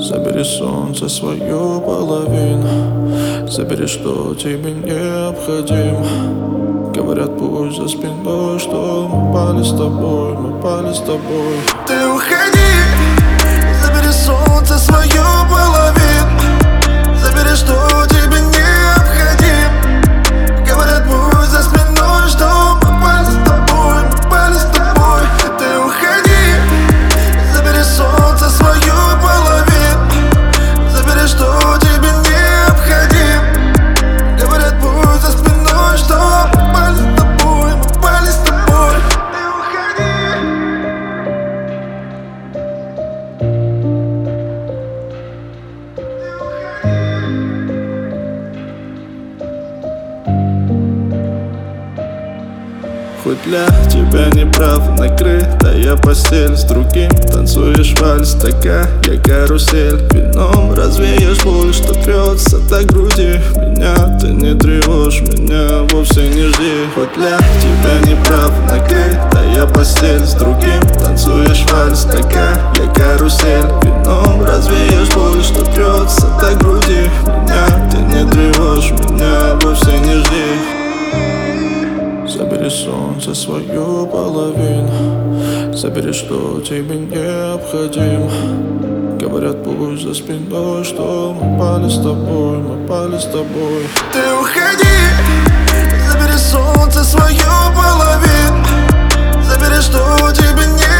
Забери солнце свою половину, забери, что тебе необходимо. Говорят, пусть за спиной, что мы пали с тобой, мы пали с тобой. Ты уходи, забери солнце свою половину, забери, что тебе необходимо. Говорят, пусть за спиной, что мы пали с тобой, мы пали с тобой. Ты уходи, забери солнце свою половину, забери, что тебе необходимо. Говорят, пусть за спиной, что мы пали с тобой, мы пали с тобой. Ты уходи. Хоть для тебя не прав, накрытая постель с другим танцуешь вальс, такая карусель. Вином развеешь боль, что трется до груди. Меня ты не тревожь, меня вовсе не жди. Хоть для тебя не прав, накрытая постель с другим танцуешь вальс, такая карусель. Вином развеешь боль, что трется до груди. Меня ты не тревожь, меня вовсе не жди. Забери солнце свою половину, забери, что тебе необходимо. Говорят, пусть за спиной, что мы пали с тобой, мы пали с тобой. Ты уходи, забери солнце свою половину, забери, что тебе не